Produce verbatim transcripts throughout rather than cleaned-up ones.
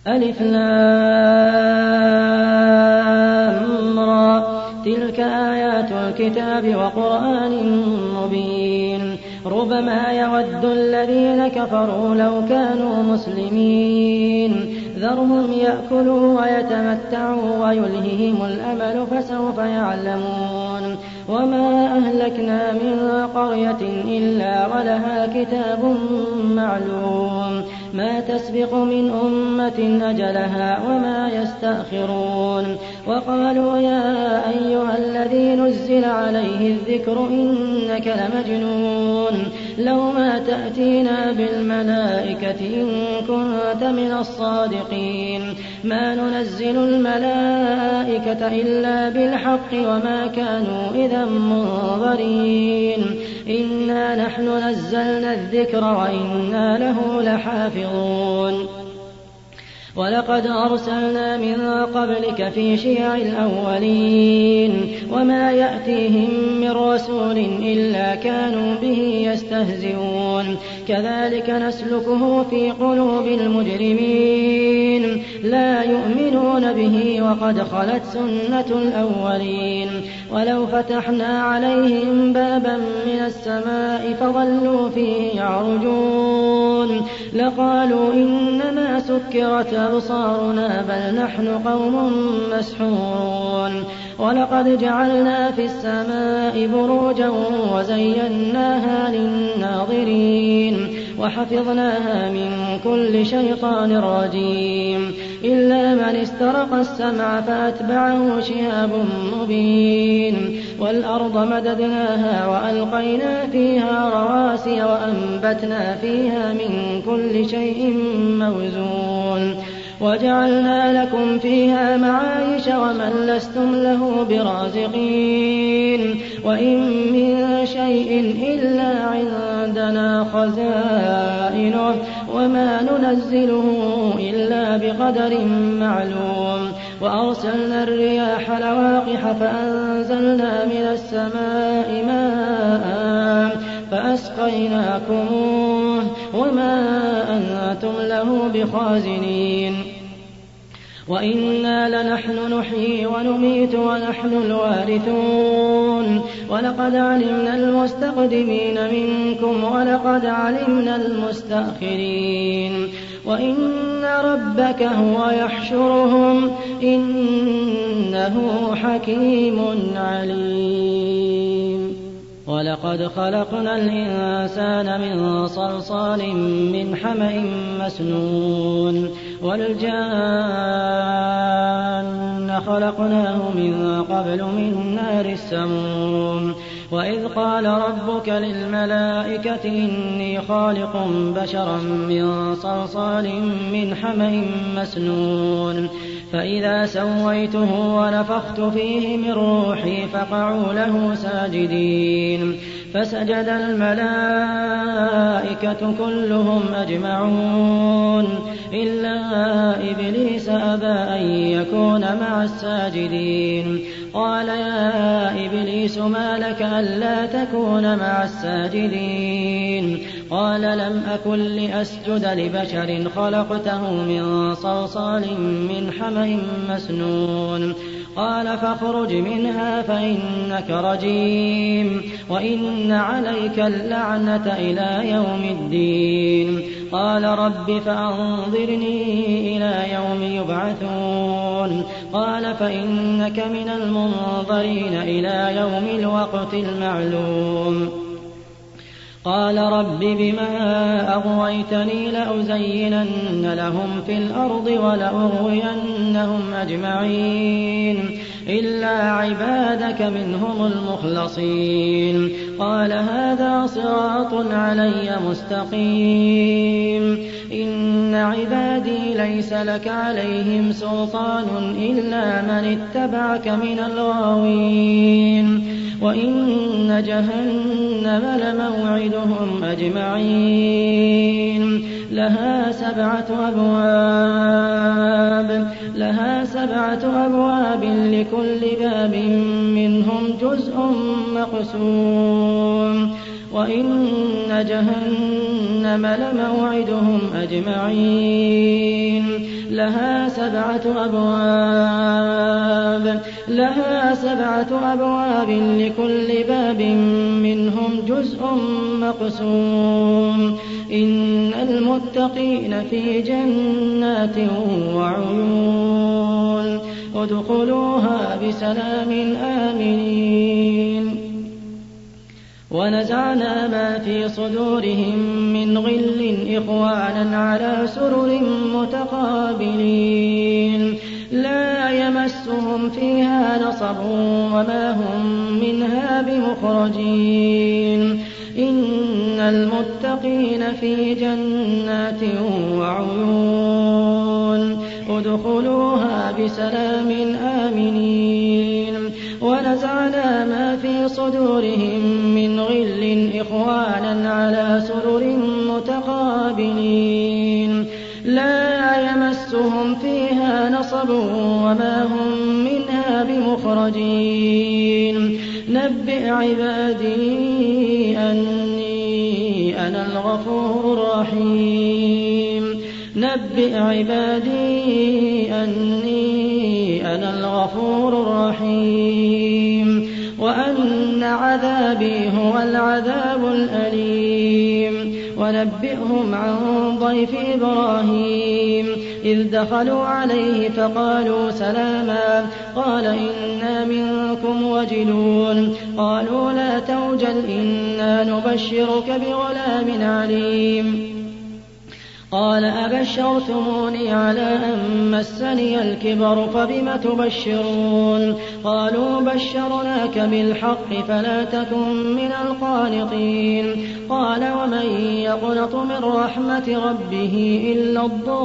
ألف لام را تلك آيات الكتاب وقرآن مبين ربما يود الذين كفروا لو كانوا مسلمين ذرهم يأكلوا ويتمتعوا ويلههم الأمل فسوف يعلمون وما أهلكنا من قرية إلا ولها كتاب معلوم ما تسبق من أمة أجلها وما يستأخرون وقالوا يا أيها الذي نزل عليه الذكر إنك لمجنون لو ما تأتينا بالملائكة إن كنت من الصادقين ما ننزل الملائكة إلا بالحق وما كانوا إذا منظرين إنا نحن نزلنا الذكر وإنا له لحافظون ولقد أرسلنا من قبلك في شيع الأولين وما يأتيهم من رسول إلا كانوا به يستهزئون كذلك نسلكه في قلوب المجرمين لا يؤمنون به وقد خلت سنة الأولين ولو فتحنا عليهم بابا من السماء فظلوا فيه يعرجون لقالوا إنما سكرت أبصارنا بل نحن قوم مسحورون ولقد جعلنا في السماء بروجا وزيناها للناظرين وحفظناها من كل شيطان رجيم إلا من استرق السمع فأتبعه شهاب مبين والأرض مددناها وألقينا فيها رواسي وأنبتنا فيها من كل شيء موزون وجعلنا لكم فيها معايش ومن لستم له برازقين وإن من شيء إلا عندنا خزائنه وما ننزله إلا بقدر معلوم وأرسلنا الرياح لواقح فأنزلنا من السماء ماء فأسقيناكموه وما أنتم له بخازنين وإنا لنحن نحيي ونميت ونحن الوارثون ولقد علمنا المستقدمين منكم ولقد علمنا المستأخرين وإن ربك هو يحشرهم إنه حكيم عليم ولقد خلقنا الإنسان من صلصال من حمأ مسنون والجان خلقناه من قبل من نار السموم وإذ قال ربك للملائكة إني خالق بشرا من صلصال من حمأ مسنون فإذا سويته ونفخت فيه من روحي فقعوا له ساجدين فسجد الملائكة كلهم أجمعون إلا إبليس أبى أن يكون مع الساجدين قال يا إبليس ما لك ألا تكون مع الساجدين قال لم أكن لأسجد لبشر خلقته من صلصال من حمأ مسنون قال فاخرج منها فإنك رجيم وإن عليك اللعنة إلى يوم الدين قال رب فأنظرني إلى يوم يبعثون قال فإنك من المنظرين إلى يوم الوقت المعلوم قال رب بما أغويتني لأزينن لهم في الأرض ولأغوينهم أجمعين إلا عبادك منهم المخلصين قال هذا صراط علي مستقيم إن عبادي ليس لك عليهم سلطان إلا من اتبعك من الغاوين وإن جهنم لموعدهم أجمعين لها سبعة أبواب لها سبعة أبواب لكل باب منهم جزء مقسوم وإن جهنم لموعدهم أجمعين لها سبعة أبواب لها سبعة أبواب لكل باب منهم جزء مقسوم إن المتقين في جنات وعيون ادخلوها بسلام آمنين ونزعنا ما في صدورهم من غل إخوانا على سرر متقابلين لا يمسهم فيها نصب وما هم منها بمخرجين إن المتقين في جنات وعيون ادخلوها بسلام آمنين ونزعنا ما في صدورهم من غل إخوانا على سرر متقابلين لا يمسهم فيها نصب وما هم منها بمخرجين نبئ عبادي أني أنا الغفور الرحيم نبئ عبادي أني أنا الغفور الرحيم وأن عذابي هو العذاب الأليم ونبئهم عن ضيف إبراهيم إذ دخلوا عليه فقالوا سلاما قال إنا منكم وجلون قالوا لا توجل إنا نبشرك بغلام عليم قال أبشرتموني على أن مسني الكبر فبم تبشرون قالوا بشرناك بالحق فلا تكن من القانطين قال ومن يقنط من رحمة ربه إلا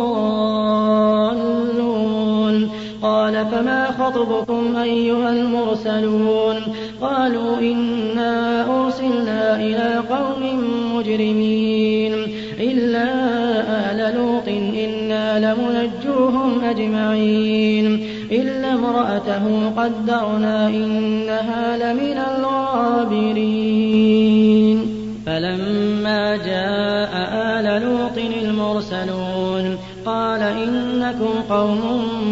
الضالون قال فما خطبكم أيها المرسلون قالوا إنا أرسلنا إلى قوم مجرمين إلا آل لوط إنا لمنجوهم أجمعين إلا امرأته قدرنا إنها لمن الغابرين فلما جاء آل لوط المرسلون قال إنكم قوم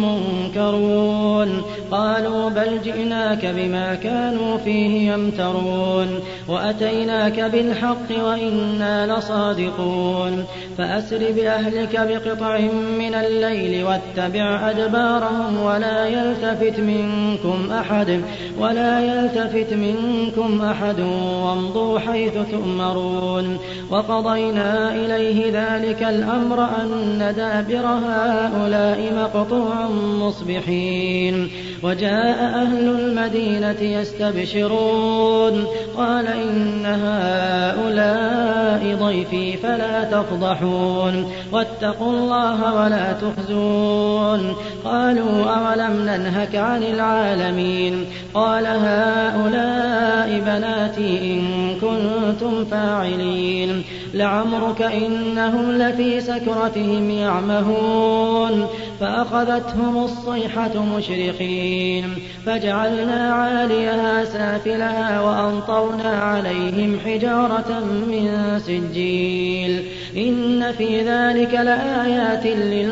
منكرون قالوا بل جئناك بما كانوا فيه يمترون وأتيناك بالحق وإنا لصادقون فأسر بأهلك بقطع من الليل واتبع أدبارهم ولا يلتفت منكم أحد ولا يلتفت منكم أحد وامضوا حيث تؤمرون وقضينا إليه ذلك الأمر أن دابر هؤلاء مقطوع مصبحين وجاء أهل المدينة يستبشرون قال إن هؤلاء ضيفي فلا تفضحون واتقوا الله ولا تخزون قالوا أولم ننهك عن العالمين قال هؤلاء بناتي إن كنتم فاعلين لعمرك إنهم لفي سكرتهم يعمهون فأخذتهم الصيحة مشرقين فجعلنا عاليها سافلها وأمطرنا عليهم حجارة من سجيل إن في ذلك لآيات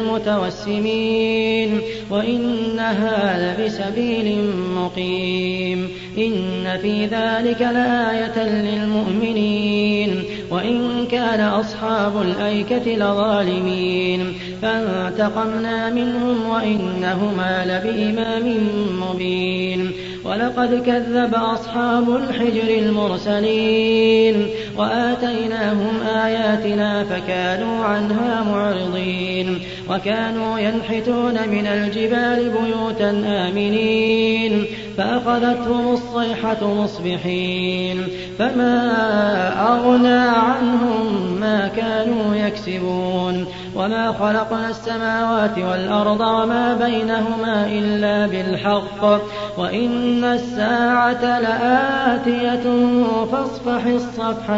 للمتوسمين وإنها لبسبيل مقيم إن في ذلك لآية للمؤمنين وإن كان أصحاب الأيكة لظالمين فانتقمنا منهم وإنهما لبإمام مبين ولقد كذب أصحاب الحجر المرسلين وآتيناهم آياتنا فكانوا عنها معرضين وكانوا ينحتون من الجبال بيوتا آمنين فأخذتهم الصيحة مصبحين فما أغنى عنهم ما كانوا يكسبون وما خلقنا السماوات والأرض وما بينهما إلا بالحق وإن الساعة لآتية فاصفح الصفح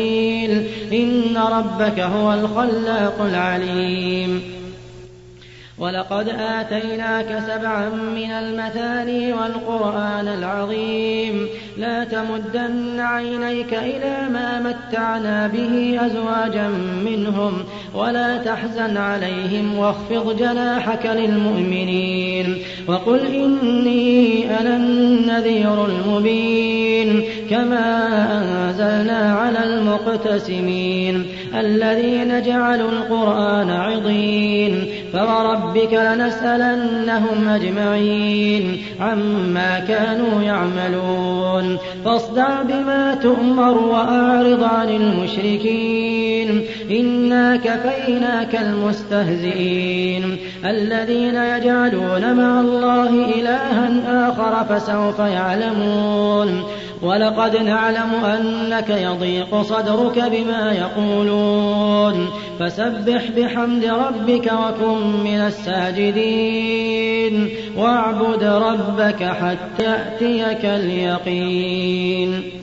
الجميل إن ربك هو الخلاق العليم ولقد آتيناك سبعا من المثاني والقرآن العظيم لا تمدن عينيك إلى ما متعنا به أزواجا منهم ولا تحزن عليهم واخفض جناحك للمؤمنين وقل إني أنا النذير المبين كما أنزلنا على المقتسمين الذين جعلوا القرآن عضين فوربك لنسألنهم أجمعين عما كانوا يعملون فاصدع بما تؤمر وأعرض عن المشركين إنا كفيناك المستهزئين الذين يجعلون مع الله إلها آخر فسوف يعلمون ولقد نعلم أنك يضيق صدرك بما يقولون فسبح بحمد ربك وكن من الساجدين واعبد ربك حتى يأتيك اليقين.